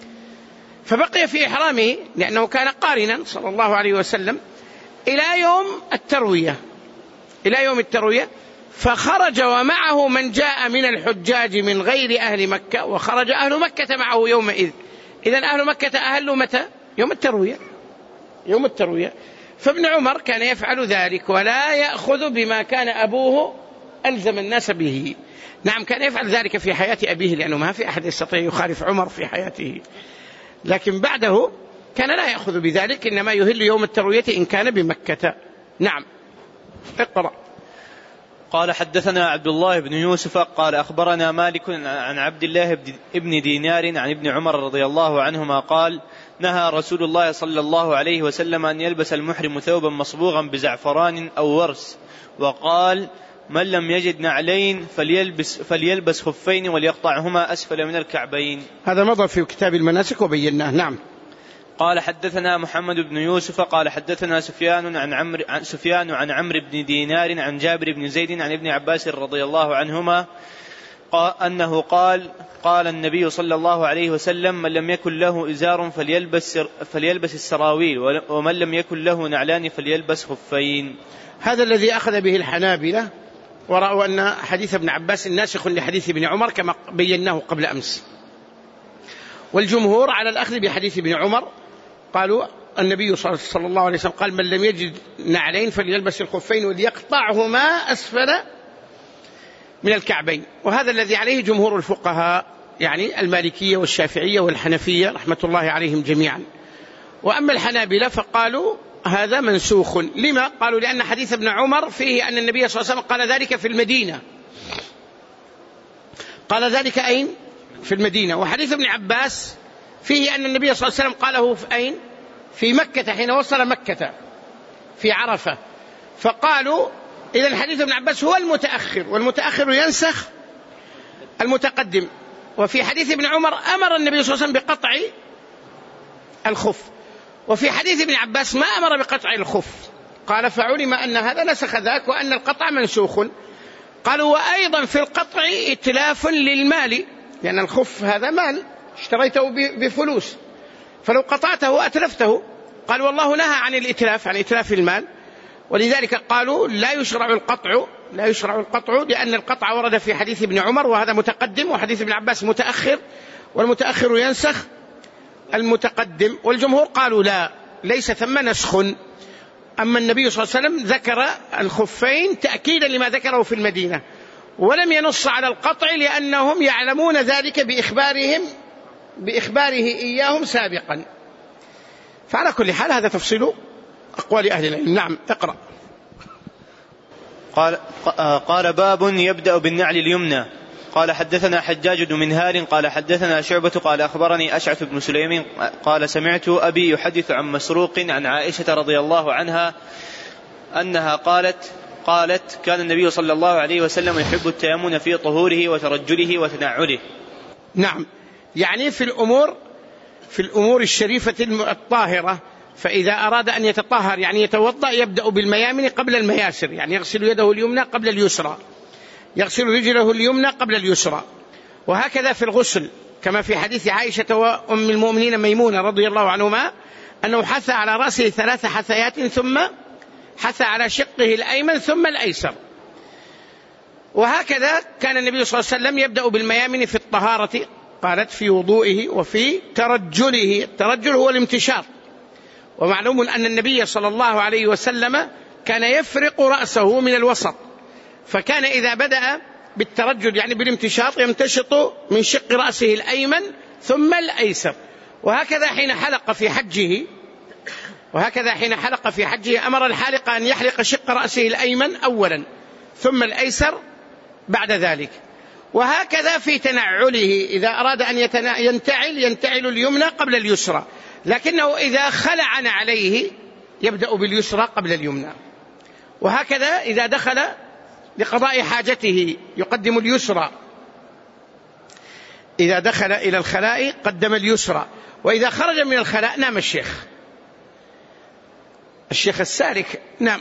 فبقي في إحرامه لأنه كان قارنا صلى الله عليه وسلم إلى يوم التروية، إلى يوم التروية. فخرج ومعه من جاء من الحجاج من غير أهل مكة، وخرج أهل مكة معه يومئذ. إذن أهل مكة أهلوا متى؟ يوم التروية، يوم التروية. فابن عمر كان يفعل ذلك ولا يأخذ بما كان أبوه ألزم الناس به. نعم، كان يفعل ذلك في حياة أبيه، لأنه ما في أحد يستطيع يخالف عمر في حياته، لكن بعده كان لا يأخذ بذلك، إنما يهل يوم التروية إن كان بمكة. نعم، اقرأ. قال: حدثنا عبد الله بن يوسف قال أخبرنا مالك عن عبد الله بن دينار عن ابن عمر رضي الله عنهما قال: نهى رسول الله صلى الله عليه وسلم أن يلبس المحرم ثوبا مصبوغا بزعفران أو ورس، وقال: من لم يجد نعلين فليلبس, فليلبس خفين وليقطعهما أسفل من الكعبين. هذا مضى في كتاب المناسك وبيناه. نعم. قال: حدثنا محمد بن يوسف قال حدثنا سفيان عن عمرو عن سفيان عن عمرو بن دينار عن جابر بن زيد عن ابن عباس رضي الله عنهما أنه قال: قال النبي صلى الله عليه وسلم: من لم يكن له إزار فليلبس, فليلبس السراويل، ومن لم يكن له نعلان فليلبس خفين. هذا الذي أخذ به الحنابلة ورأوا أن حديث ابن عباس ناسخ لحديث ابن عمر كما بيناه قبل أمس. والجمهور على الأخذ بحديث ابن عمر، قالوا النبي صلى الله عليه وسلم قال من لم يجد نعلين فليلبس الخفين وليقطعهما أسفل من الكعبين، وهذا الذي عليه جمهور الفقهاء، يعني المالكية والشافعية والحنفية رحمة الله عليهم جميعا. وأما الحنابلة فقالوا هذا منسوخ. لما؟ قالوا لأن حديث ابن عمر فيه أن النبي صلى الله عليه وسلم قال ذلك في المدينة، قال ذلك أين؟ في المدينة. وحديث ابن عباس فيه أن النبي صلى الله عليه وسلم قاله في أين؟ في مكة حين وصل مكة في عرفة. فقالوا إذا حديث ابن عباس هو المتأخر، والمتأخر ينسخ المتقدم. وفي حديث ابن عمر أمر النبي صلى الله عليه وسلم بقطع الخف، وفي حديث ابن عباس ما أمر بقطع الخف. قال فعلم أن هذا نسخ ذاك وأن القطع منسوخ. قالوا وأيضا في القطع إتلاف للمال، لأن الخف هذا مال اشتريته بفلوس، فلو قطعته أتلفته. قال والله نهى عن الإتلاف، عن إتلاف المال، ولذلك قالوا لا يشرع القطع، لا يشرع القطع لأن القطع ورد في حديث ابن عمر وهذا متقدم، وحديث ابن عباس متأخر، والمتأخر ينسخ المتقدم. والجمهور قالوا لا، ليس ثم نسخ. أما النبي صلى الله عليه وسلم ذكر الخفين تأكيدا لما ذكره في المدينة، ولم ينص على القطع لأنهم يعلمون ذلك بإخبارهم بإخباره إياهم سابقا. فعلى كل حال هذا تفصيل أقوال أهل العلم. نعم اقرأ. قال, قال باب يبدأ بالنعل اليمنى. قال حدثنا حجاج بن منهار قال حدثنا شعبة قال أخبرني أشعث بن سليم قال سمعت أبي يحدث عن مسروق عن عائشة رضي الله عنها أنها قالت قالت كان النبي صلى الله عليه وسلم يحب التيمم في طهوره وترجله وتنعله. نعم، يعني في الأمور في الأمور الشريفة الطاهرة، فإذا أراد أن يتطهر يعني يتوضأ يبدأ بالميامن قبل المياسر، يعني يغسل يده اليمنى قبل اليسرى، يغسل رجله اليمنى قبل اليسرى. وهكذا في الغسل كما في حديث عائشة وأم المؤمنين ميمونة رضي الله عنهما أنه حث على رأسه ثلاث حثيات ثم حث على شقه الأيمن ثم الأيسر. وهكذا كان النبي صلى الله عليه وسلم يبدأ بالميامن في الطهارة، قالت في وضوئه وفي ترجله. الترجل هو الامتشاط، ومعلوم أن النبي صلى الله عليه وسلم كان يفرق رأسه من الوسط، فكان إذا بدأ بالترجل يعني بالامتشاط يمتشط من شق رأسه الأيمن ثم الأيسر. وهكذا حين حلق في حجه وهكذا حين حلق في حجه أمر الحالق أن يحلق شق رأسه الأيمن أولا ثم الأيسر بعد ذلك. وهكذا في تنعله إذا أراد أن ينتعل ينتعل اليمنى قبل اليسرى، لكنه إذا خلع عليه يبدأ باليسرى قبل اليمنى. وهكذا إذا دخل لقضاء حاجته يقدم اليسرى، إذا دخل إلى الخلاء قدم اليسرى، وإذا خرج من الخلاء نام الشيخ الشيخ السالك نام،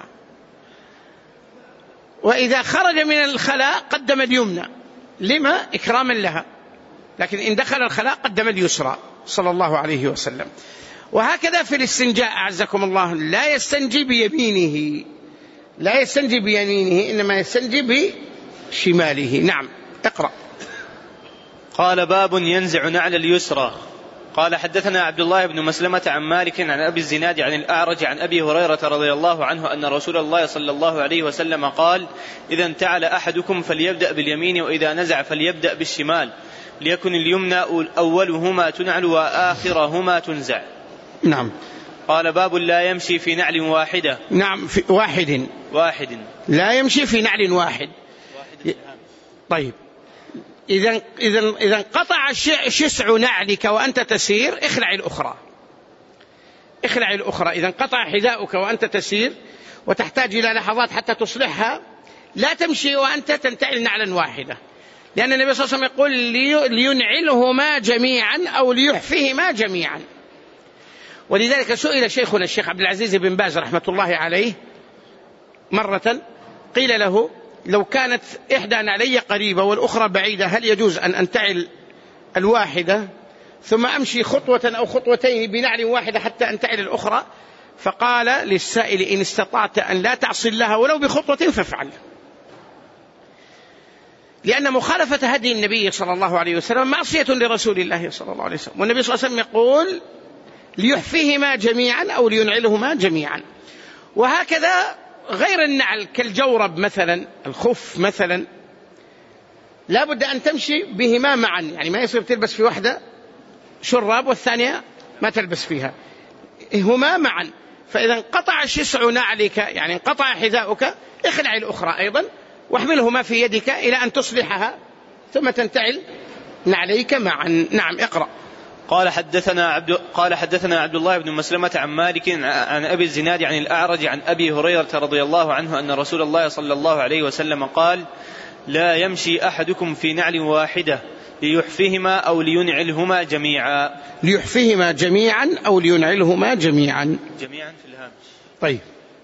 وإذا خرج من الخلاء قدم اليمنى لما؟ إكراما لها، لكن إن دخل الخلاء قدم اليسرى صلى الله عليه وسلم. وهكذا في الاستنجاء أعزكم الله لا يستنجي بيمينه لا يستنجي بيمينه إنما يستنجي بشماله. نعم اقرأ. قال باب ينزع نعل اليسرى. قال حدثنا عبد الله بن مسلمة عن مالك عن أبي الزناد عن الأعرج عن أبي هريرة رضي الله عنه أن رسول الله صلى الله عليه وسلم قال إذا انتعل أحدكم فليبدأ باليمين وإذا نزع فليبدأ بالشمال ليكن اليمنى أولهما تنعل وآخرهما تنزع. نعم. قال باب لا يمشي في نعل واحدة. نعم في واحد واحد لا يمشي في نعل واحد. طيب إذا إذا إذا انقطع شسع نعلك وأنت تسير اخلع الأخرى اخلع الأخرى إذا انقطع حذاؤك وأنت تسير وتحتاج إلى لحظات حتى تصلحها لا تمشي وأنت تنتعل نعلا واحدة، لأن النبي صلى الله عليه وسلم يقول لينعلهما جميعا أو ليحفهما جميعا. ولذلك سئل شيخنا الشيخ عبد العزيز بن باز رحمة الله عليه مرة، قيل له لو كانت إحدى نعلي قريبة والأخرى بعيدة هل يجوز أن أنتعل الواحدة ثم أمشي خطوة أو خطوتين بنعل واحدة حتى أنتعل الأخرى؟ فقال للسائل إن استطعت أن لا تعصي الله ولو بخطوة فافعل. لأن مخالفة هدي النبي صلى الله عليه وسلم معصية لرسول الله صلى الله عليه وسلم، والنبي صلى الله عليه وسلم يقول ليحفيهما جميعا أو لينعلهما جميعا. وهكذا غير النعل كالجورب مثلا، الخف مثلا، لا بد أن تمشي بهما معا، يعني ما يصير تلبس في واحدة شراب والثانية ما تلبس فيها، هما معا. فإذا انقطع شسع نعلك، يعني انقطع حذاؤك، اخلع الأخرى أيضا واحملهما في يدك إلى أن تصلحها ثم تنتعل نعليك معا. نعم، اقرأ. قال حدثنا عبد قال حدثنا عبد الله بن مسلمة عن مالك عن أبي الزناد عن الأعرج عن أبي هريرة رضي الله عنه أن رسول الله صلى الله عليه وسلم قال: لا يمشي أحدكم في نعل واحدة ليحفهما أو لينعلهما جميعا. ليحفهما جميعا أو لينعلهما جميعا. جميعا في الهامش. طيب،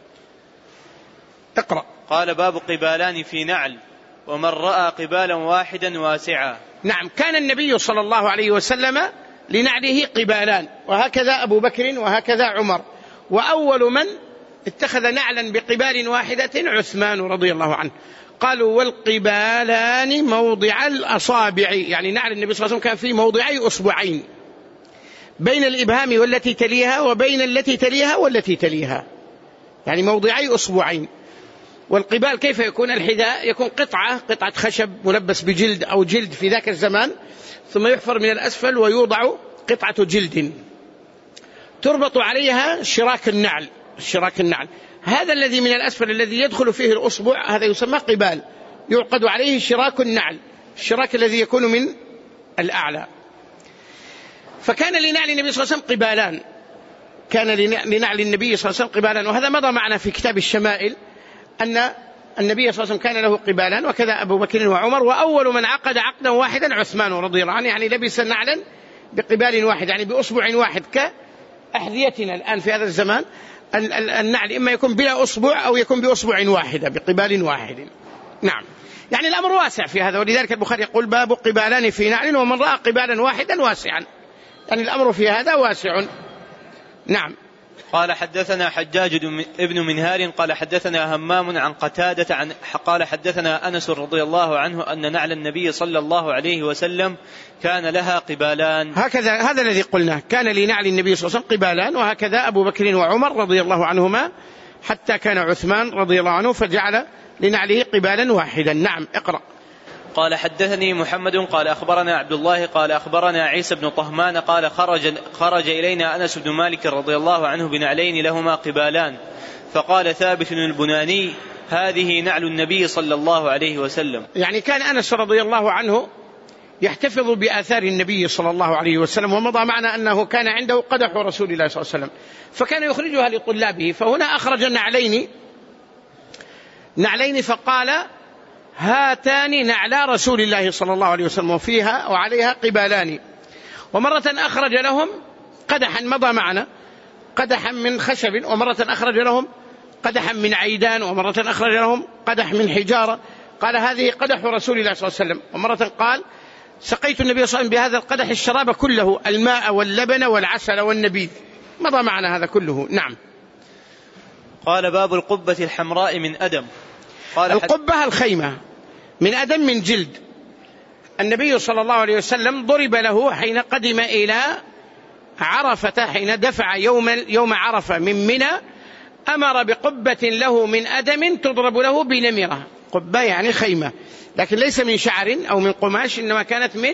اقرأ. قال: باب قبالان في نعل، ومن رأى قبالا واحدا واسعا. نعم، كان النبي صلى الله عليه وسلم لنعله قبالان، وهكذا أبو بكر وهكذا عمر، وأول من اتخذ نعلا بقبال واحدة عثمان رضي الله عنه. قالوا: والقبالان موضع الأصابع، يعني نعل النبي صلى الله عليه وسلم كان في موضعي أصبعين، بين الإبهام والتي تليها وبين التي تليها والتي تليها، يعني موضعي أصبعين. والقبال كيف يكون؟ الحذاء يكون قطعة قطعة خشب ملبس بجلد أو جلد في ذاك الزمان، ثم يحفر من الأسفل ويوضع قطعة جلد تربط عليها شراك النعل. شراك النعل هذا الذي من الأسفل الذي يدخل فيه الأصبع، هذا يسمى قبال، يعقد عليه شراك النعل، الشراك الذي يكون من الأعلى. فكان لنعل النبي صلى الله عليه وسلم قبالان، كان لنعل النبي صلى الله عليه وسلم قبالان. وهذا مضى معنا في كتاب الشمائل أن النبي صلى الله عليه وسلم كان له قبالان، وكذا أبو بكر وعمر، وأول من عقد عقدا واحدا عثمان رضي الله عنه، يعني لبس نعلا بقبال واحد، يعني بأصبع واحد، كأحذيتنا الآن في هذا الزمان. النعل إما يكون بلا أصبع أو يكون بأصبع واحدة بقبال واحد. نعم، يعني الأمر واسع في هذا، ولذلك البخاري يقول: باب قبالان في نعل، ومن رأى قبالا واحدا واسعا، يعني الأمر في هذا واسع. نعم. قال حدثنا حجاج ابن منهار قال حدثنا همام عن قتادة عن قال حدثنا أنس رضي الله عنه أن نعل النبي صلى الله عليه وسلم كان لها قبالان. هكذا، هذا الذي قلناه، كان لنعل النبي صلى الله عليه وسلم قبالان، وهكذا أبو بكر وعمر رضي الله عنهما، حتى كان عثمان رضي الله عنه فجعل لنعله قبالا واحدا. نعم، اقرأ. قال حدثني محمد قال أخبرنا عبد الله قال أخبرنا عيسى بن طهمان قال خرج, خرج إلينا أنس بن مالك رضي الله عنه بنعلين لهما قبالان، فقال ثابت البناني: هذه نعل النبي صلى الله عليه وسلم. يعني كان أنس رضي الله عنه يحتفظ بآثار النبي صلى الله عليه وسلم، ومضى معنا أنه كان عنده قدح رسول الله صلى الله عليه وسلم، فكان يخرجها لطلابه. فهنا أخرج نعلين نعلين فقال: هاتان نعلا رسول الله صلى الله عليه وسلم، وفيها وعليها قبالان. ومرة أخرج لهم قدحا، مضى معنا، قدحا من خشب، ومرة أخرج لهم قدحا من عيدان، ومرة أخرج لهم قدح من حجارة، قال: هذه قدح رسول الله صلى الله عليه وسلم. ومرة قال: سقيت النبي صلى الله عليه وسلم بهذا القدح الشراب كله، الماء واللبن والعسل والنبيذ، مضى معنا هذا كله. نعم. قال: باب القبة الحمراء من أدم. قال: القبة الخيمة من أدم من جلد. النبي صلى الله عليه وسلم ضرب له حين قدم إلى عرفة، حين دفع يوم, يوم عرفة من منى، أمر بقبة له من أدم تضرب له بنمرة. قبة يعني خيمة، لكن ليس من شعر أو من قماش، إنما كانت من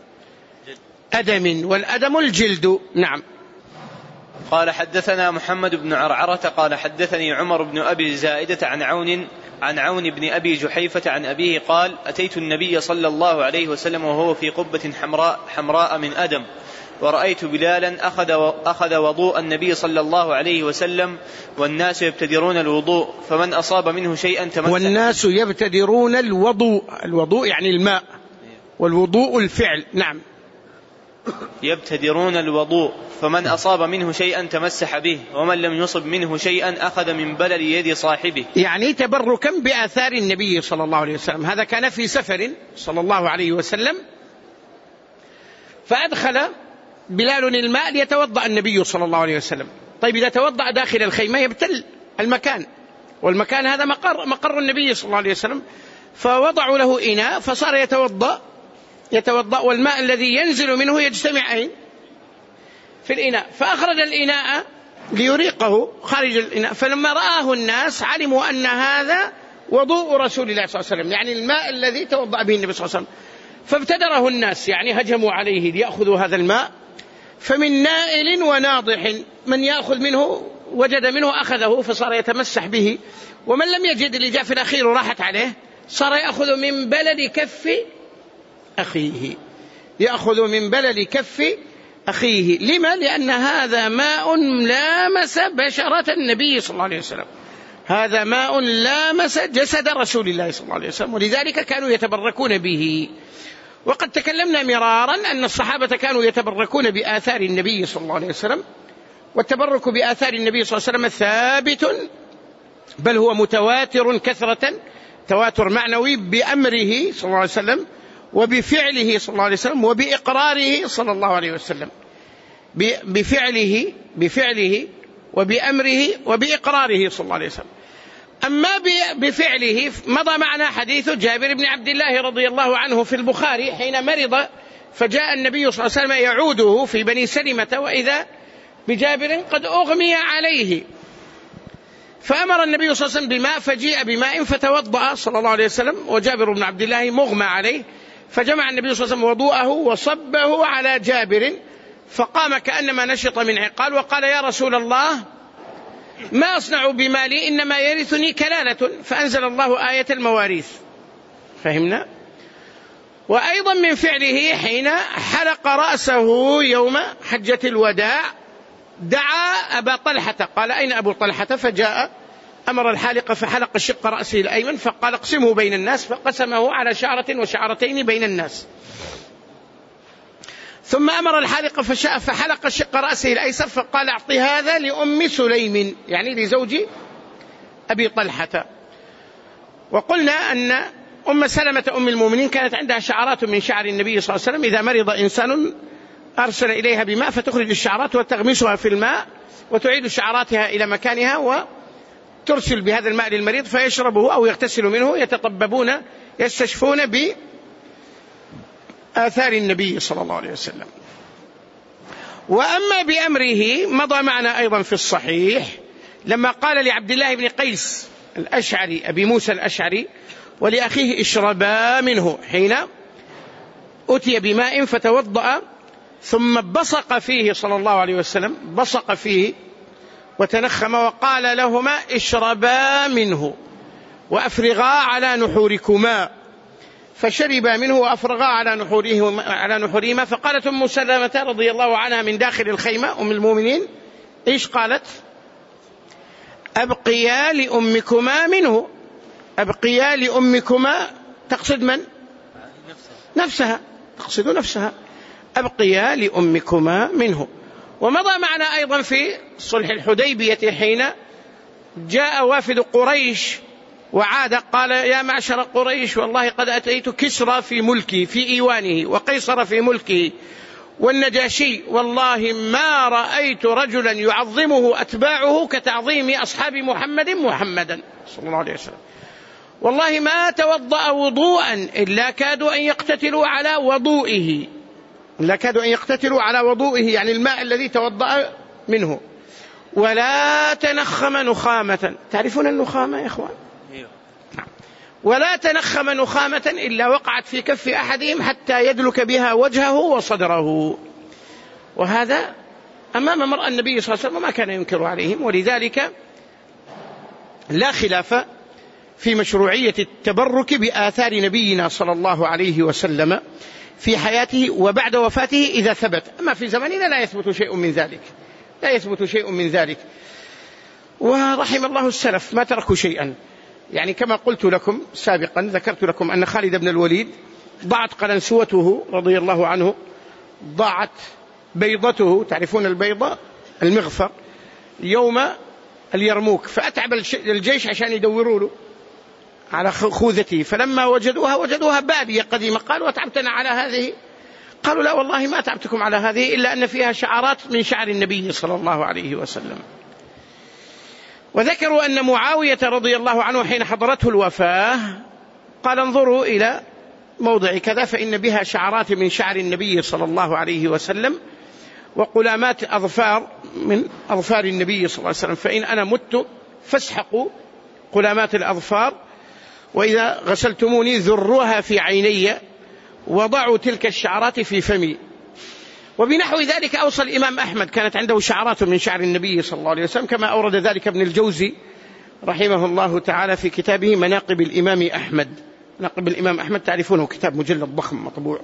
أدم، والأدم الجلد. نعم. قال حدثنا محمد بن عرعرة قال حدثني عمر بن أبي زائدة عن عون عن عون بن أبي جحيفة عن أبيه قال: أتيت النبي صلى الله عليه وسلم وهو في قبة حمراء, حمراء من أدم، ورأيت بلالا أخذ, أخذ وضوء النبي صلى الله عليه وسلم، والناس يبتدرون الوضوء، فمن أصاب منه شيئا تمسح. والناس يبتدرون الوضوء، الوضوء يعني الماء، والوضوء الفعل. نعم. يبتدرون الوضوء، فمن أصاب منه شيئا تمسح به، ومن لم يصب منه شيئا أخذ من بلل يد صاحبه، يعني تبركا بآثار النبي صلى الله عليه وسلم. هذا كان في سفر صلى الله عليه وسلم، فأدخل بلال الماء ليتوضأ النبي صلى الله عليه وسلم. طيب، إذا توضأ داخل الخيمة يبتل المكان، والمكان هذا مقر, مقر النبي صلى الله عليه وسلم، فوضعوا له إناء فصار يتوضأ يتوضأ والماء الذي ينزل منه يجتمع أين؟ في الإناء. فأخرج الإناء ليريقه خارج الإناء، فلما رآه الناس علموا أن هذا وضوء رسول الله صلى الله عليه وسلم، يعني الماء الذي توضأ به النبي صلى الله عليه وسلم. فابتدره الناس، يعني هجموا عليه ليأخذوا هذا الماء، فمن نائل وناضح، من يأخذ منه وجد منه أخذه فصار يتمسح به، ومن لم يجد اللي جاء في الأخير وراحت عليه صار يأخذ من بلد كف أخيه، يأخذ من بلد كف أخيه. لما؟ لأن هذا ماء لامس بشرة النبي صلى الله عليه وسلم، هذا ماء لامس جسد رسول الله صلى الله عليه وسلم، ولذلك كانوا يتبركون به. وقد تكلمنا مرارا أن الصحابة كانوا يتبركون بآثار النبي صلى الله عليه وسلم، والتبرك بآثار النبي صلى الله عليه وسلم ثابت، بل هو متواتر كثرة، تواتر معنوي بأمره صلى الله عليه وسلم وبفعله صلى الله عليه وسلم وبإقراره صلى الله عليه وسلم، بفعله بفعله وبأمره وبإقراره صلى الله عليه وسلم. أما بفعله مضى معنا حديث جابر بن عبد الله رضي الله عنه في البخاري حين مرض، فجاء النبي صلى الله عليه وسلم يعوده في بني سلمة، وإذا بجابر قد أغمي عليه، فأمر النبي صلى الله عليه وسلم بماء، فجيء بماء فتوضأ صلى الله عليه وسلم وجابر بن عبد الله مغمى عليه، فجمع النبي صلى الله عليه وسلم وضوءه وصبه على جابر، فقام كأنما نشط من عقال وقال: يا رسول الله، ما أصنع بمالي؟ إنما يرثني كلالة. فأنزل الله آية المواريث. فهمنا؟ وأيضا من فعله حين حلق رأسه يوم حجة الوداع دعا أبا طلحة، قال: أين أبو طلحة؟ فجاء أمر الحالق فحلق شق رأسه الأيمن، فقال: اقسمه بين الناس، فقسمه على شعرة وشعرتين بين الناس. ثم أمر الحالق فحلق شق رأسه الأيسر، فقال: أعطي هذا لأم سليم، يعني لزوج أبي طلحة. وقلنا أن أم سلمة أم المؤمنين كانت عندها شعرات من شعر النبي صلى الله عليه وسلم، إذا مرض إنسان أرسل إليها بماء فتخرج الشعرات وتغمسها في الماء وتعيد شعراتها إلى مكانها وترسل بهذا الماء للمريض فيشربه أو يغتسل منه، يتطببون يستشفون بآثار النبي صلى الله عليه وسلم. وأما بأمره مضى معنا أيضا في الصحيح لما قال لعبد الله بن قيس الأشعري أبي موسى الأشعري ولأخيه: اشربا منه، حين أتي بماء فتوضأ ثم بصق فيه صلى الله عليه وسلم، بصق فيه وتنخم، وقال لهما: اشربا منه وأفرغا على نحوركما، فشربا منه وأفرغا على نحورهما على نحورهما. فقالت أم سلمة رضي الله عنها من داخل الخيمة أم المؤمنين: إيش قالت؟ أبقيا لأمكما منه، أبقيا لأمكما، تقصد من؟ نفسها، تقصد نفسها، أبقيا لأمكما منه. ومضى معنا أيضا في صلح الحديبية حين جاء وافد قريش وعاد، قال: يا معشر قريش، والله قد أتيت كسرى في ملكه في إيوانه وقيصر في ملكه والنجاشي، والله ما رأيت رجلا يعظمه أتباعه كتعظيم أصحاب محمد محمدا صلى الله عليه وسلم، والله ما توضأ وضوءا إلا كادوا أن يقتتلوا على وضوئه، إلا كادوا أن يقتتلوا على وضوئه، يعني الماء الذي توضأ منه، ولا تنخم نخامة. تعرفون النخامة يا إخوان؟ ولا تنخم نخامة إلا وقعت في كف أحدهم حتى يدلك بها وجهه وصدره. وهذا أمام مرأى النبي صلى الله عليه وسلم ما كان ينكر عليهم، ولذلك لا خلاف في مشروعية التبرك بآثار نبينا صلى الله عليه وسلم في حياته وبعد وفاته إذا ثبت. أما في زماننا لا يثبت شيء من ذلك، لا يثبت شيء من ذلك. ورحم الله السلف ما تركوا شيئا، يعني كما قلت لكم سابقا، ذكرت لكم أن خالد بن الوليد ضاعت قلنسوته رضي الله عنه، ضاعت بيضته، تعرفون البيضة المغفر، يوم اليرموك، فأتعب الجيش عشان يدوروا له على خوذته، فلما وجدوها وجدوها بادية قديمة، قالوا: أتعبتنا على هذه؟ قالوا: لا والله ما أتعبتكم على هذه، إلا أن فيها شعارات من شعر النبي صلى الله عليه وسلم. وذكروا أن معاوية رضي الله عنه حين حضرته الوفاة وقال انظروا إلى موضع كذا فإن بها شعرات من شعر النبي صلى الله عليه وسلم وقلامات أظفار من أظفار النبي صلى الله عليه وسلم، فإن أنا مت فاسحقوا قلامات الأظفار، وإذا غسلتموني ذروها في عيني وضعوا تلك الشعرات في فمي. وبنحو ذلك أوصى الإمام أحمد، كانت عنده شعرات من شعر النبي صلى الله عليه وسلم، كما أورد ذلك ابن الجوزي رحمه الله تعالى في كتابه مناقب الإمام أحمد. مناقب الإمام أحمد تعرفونه، كتاب مجلد ضخم مطبوع.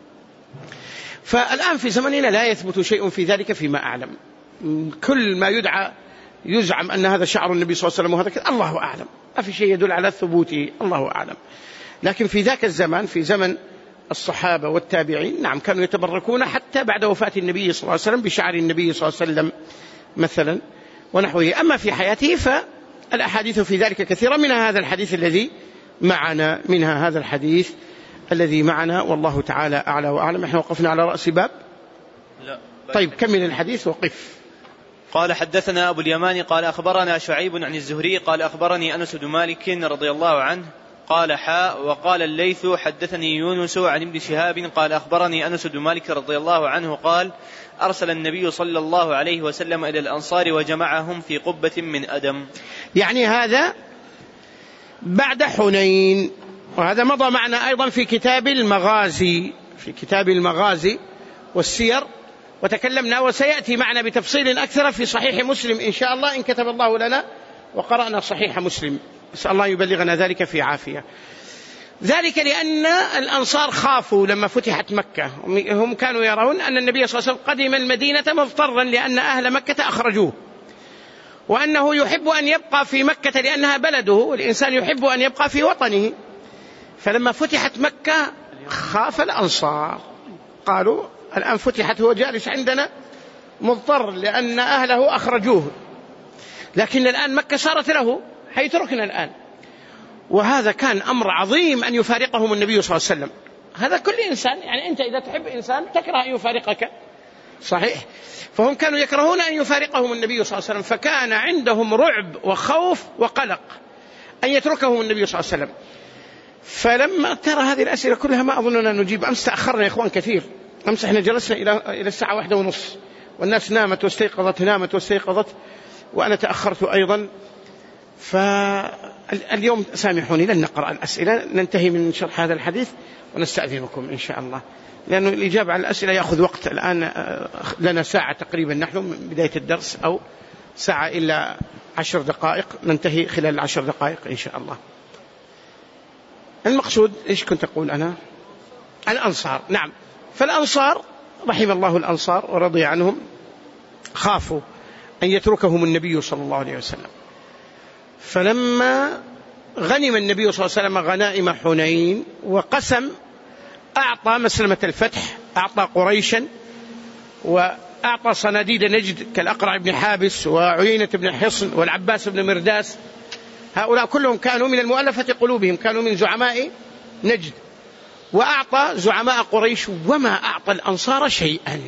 فالآن في زمننا لا يثبت شيء في ذلك فيما أعلم، كل ما يدعى يزعم أن هذا شعر النبي صلى الله عليه وسلم وهذا كذا، الله أعلم، ما في شيء يدل على ثبوته، الله أعلم. لكن في ذاك الزمان، في زمن الصحابة والتابعين، نعم كانوا يتبركون حتى بعد وفاة النبي صلى الله عليه وسلم بشعر النبي صلى الله عليه وسلم مثلا ونحوه. أما في حياته فالأحاديث في ذلك كثيرة، منها هذا الحديث الذي معنا منها هذا الحديث الذي معنا والله تعالى أعلى وأعلم. احنا وقفنا على رأس باب. لا. طيب كمل الحديث وقف. قال حدثنا أبو اليمان قال أخبرنا شعيب عن الزهري قال أخبرني أنس بن مالك رضي الله عنه قال حاء وقال الليث حدثني يونس عن ابن شهاب قال أخبرني أنس بن مالك رضي الله عنه قال أرسل النبي صلى الله عليه وسلم إلى الأنصار وجمعهم في قبة من أدم. يعني هذا بعد حنين، وهذا مضى معنا أيضا في كتاب المغازي، في كتاب المغازي والسير، وتكلمنا وسيأتي معنا بتفصيل أكثر في صحيح مسلم إن شاء الله إن كتب الله لنا وقرأنا صحيح مسلم، نسأل الله يبلغنا ذلك في عافية. ذلك لأن الأنصار خافوا لما فتحت مكة، هم كانوا يرون أن النبي صلى الله عليه وسلم قدم المدينة مضطرا لأن أهل مكة أخرجوه، وأنه يحب أن يبقى في مكة لأنها بلده، والإنسان يحب أن يبقى في وطنه. فلما فتحت مكة خاف الأنصار، قالوا الآن فتحت هو جالس عندنا مضطر لأن أهله أخرجوه، لكن الآن مكة صارت له حيتركنا الآن. وهذا كان أمر عظيم أن يفارقهم النبي صلى الله عليه وسلم. هذا كل إنسان، يعني أنت إذا تحب إنسان تكره أن يفارقك، صحيح؟ فهم كانوا يكرهون أن يفارقهم النبي صلى الله عليه وسلم، فكان عندهم رعب وخوف وقلق أن يتركهم النبي صلى الله عليه وسلم. فلما ترى هذه الأسئلة كلها ما أظننا نجيب. أمس تأخرنا يا إخوان كثير، أمس إحنا جلسنا إلى إلى الساعة واحدة ونص، والناس نامت واستيقظت نامت واستيقظت وأنا تأخرت أيضا. فاليوم سامحوني لن نقرأ الأسئلة، ننتهي من شرح هذا الحديث ونستأذنكم إن شاء الله، لأن الإجابة على الأسئلة يأخذ وقت. الآن لنا ساعة تقريبا نحن من بداية الدرس، أو ساعة إلا عشر دقائق، ننتهي خلال العشر دقائق إن شاء الله. المقصود إيش كنت أقول أنا؟ الأنصار، نعم. فالأنصار رحم الله الأنصار ورضي عنهم خافوا أن يتركهم النبي صلى الله عليه وسلم. فلما غنم النبي صلى الله عليه وسلم غنائم حنين وقسم، أعطى مسلمة الفتح، أعطى قريشا، وأعطى صناديد نجد كالأقرع بن حابس وعيينة بن حصن والعباس بن مرداس، هؤلاء كلهم كانوا من المؤلفة قلوبهم، كانوا من زعماء نجد، وأعطى زعماء قريش، وما أعطى الأنصار شيئا.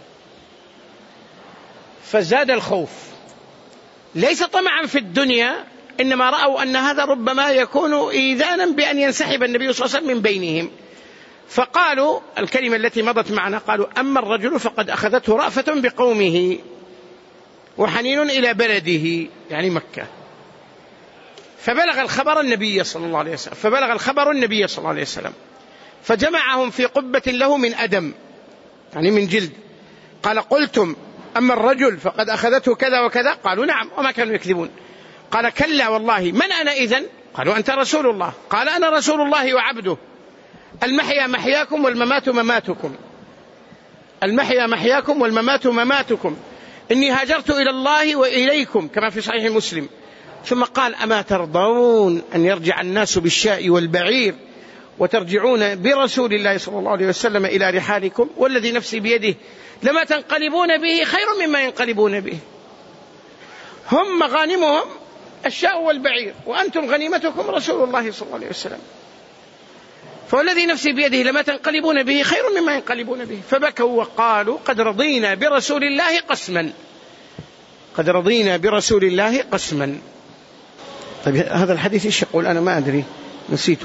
فزاد الخوف، ليس طمعا في الدنيا، إنما رأوا أن هذا ربما يكون إيذانا بأن ينسحب النبي صلى الله عليه وسلم من بينهم. فقالوا الكلمة التي مضت معنا، قالوا أما الرجل فقد أخذته رأفة بقومه وحنين إلى بلده، يعني مكة. فبلغ الخبر النبي صلى الله عليه وسلم فبلغ الخبر النبي صلى الله عليه وسلم فجمعهم في قبة له من أدم، يعني من جلد. قال قلتم أما الرجل فقد أخذته كذا وكذا؟ قالوا نعم، وما كانوا يكذبون. قال كلا والله، من أنا إذن؟ قالوا أنت رسول الله. قال أنا رسول الله وعبده، المحيا محياكم والممات مماتكم، المحيا محياكم والممات مماتكم، إني هاجرت إلى الله وإليكم، كما في صحيح مسلم. ثم قال أما ترضون أن يرجع الناس بالشاء والبعير وترجعون برسول الله صلى الله عليه وسلم إلى رحالكم، والذي نفسي بيده لما تنقلبون به خير مما ينقلبون به. هم مغانمهم الشاء والبعير، وأنتم غنيمتكم رسول الله صلى الله عليه وسلم، فالذي نفسي بيده لما تنقلبون به خير مما ينقلبون به. فبكوا وقالوا قد رضينا برسول الله قسما، قد رضينا برسول الله قسما. طيب هذا الحديث إيش يقول؟ أنا ما أدري، نسيته.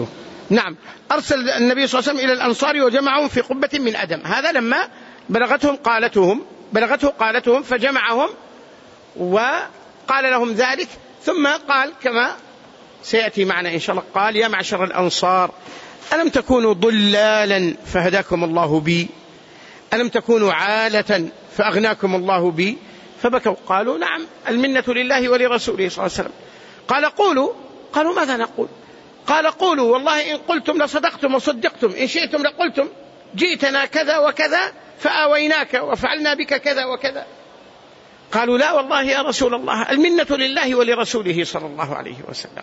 نعم، أرسل النبي صلى الله عليه وسلم إلى الأنصار وجمعهم في قبة من أدم. هذا لما بلغتهم قالتهم بلغته قالتهم فجمعهم وقال لهم ذلك، ثم قال كما سيأتي معنا إن شاء الله، قال: يا معشر الأنصار ألم تكونوا ضلالا فهداكم الله بي، ألم تكونوا عالة فأغناكم الله بي؟ فبكوا قالوا: نعم، المنة لله ولرسوله صلى الله عليه وسلم. قال: قولوا. قالوا: ماذا نقول؟ قال: قولوا والله إن قلتم لصدقتم وصدقتم، إن شئتم لقلتم جئتنا كذا وكذا فآويناك وفعلنا بك كذا وكذا. قالوا: لا والله يا رسول الله، المنة لله ولرسوله صلى الله عليه وسلم.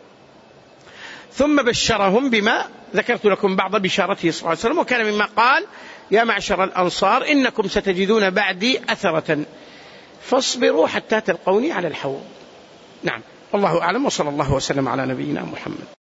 ثم بشرهم بما ذكرت لكم بعض بشارته صلى الله عليه وسلم، وكان مما قال: يا معشر الأنصار إنكم ستجدون بعدي أثرة فاصبروا حتى تلقوني على الحوض. نعم، والله أعلم، وصلى الله وسلم على نبينا محمد.